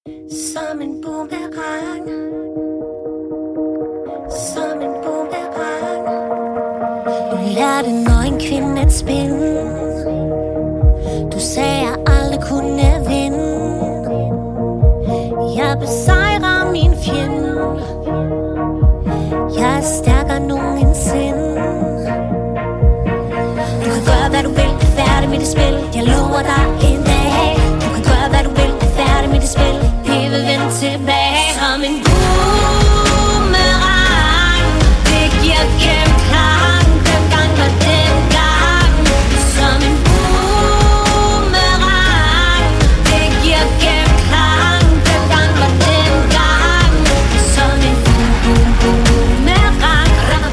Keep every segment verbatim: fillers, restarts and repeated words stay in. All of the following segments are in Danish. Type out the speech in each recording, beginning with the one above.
Som en boomerang, som en boomerang. Du lærte nøgen kvinde at spinde. Du sagde jeg aldrig kunne vinde. Jeg besejrer min fjende. Jeg er stærkere nogensinde. Du kan gøre hvad du vil, er færdig med det spil. Jeg lover dig en dag. Du kan gøre hvad du vil, er færdig med det spil. Det vil vende tilbage som en boomerang. Det giver gennem klang. Den gang var den gang. Som en boomerang. Det giver gennem klang. Den gang var den gang. Som en boomerang.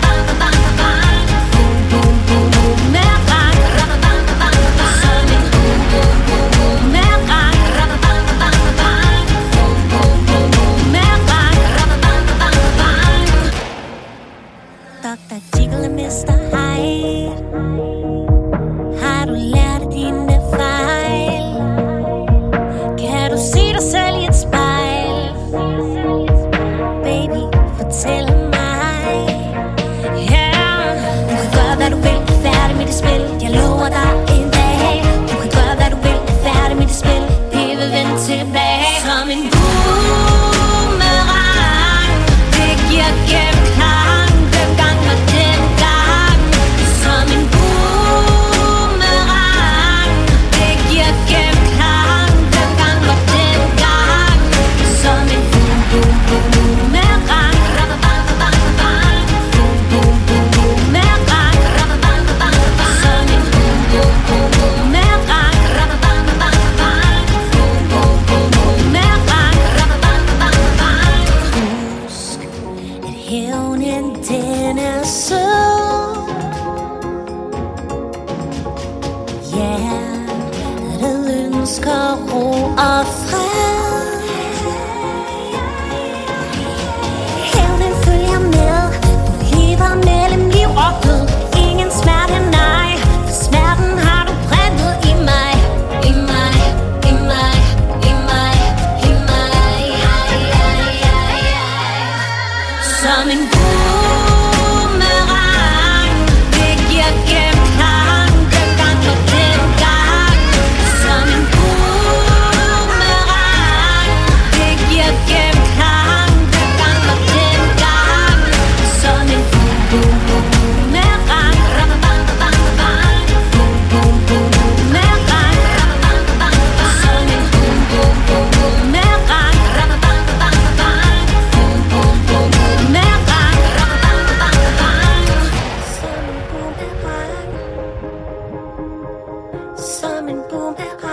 doktor Jekyll og mister Hyde. Har du lært dine fejl? Kan du se dig selv i et spejl? Baby, fortæl mig. Yeah. Du kan gøre hvad du vil, er færdig med det spil. Jeg lover dig en dag. Du kan gøre hvad du vil, er færdig med det spil. Det vil vende tilbage som en boomerang. Det giver gennem klang. Den gang var den gang. Som en boomerang. Det giver gennem klang. Den gang var den gang. Som en boomerang. Hævnen den er sød. Yeah, du ønsker ro og fred. Hævnen følger med. Du lever mellem liv og død. Ingen smerte, nej. For smerten har du printet i mig. I mig, i mig, i mig, i mig. Som en boomerang. Det giver gennem klang. Den gang var den gang. Som en boomerang. Det giver gennem klang. Den gang var den gang. Som en boomerang. Som en boomerang. Som en boomerang.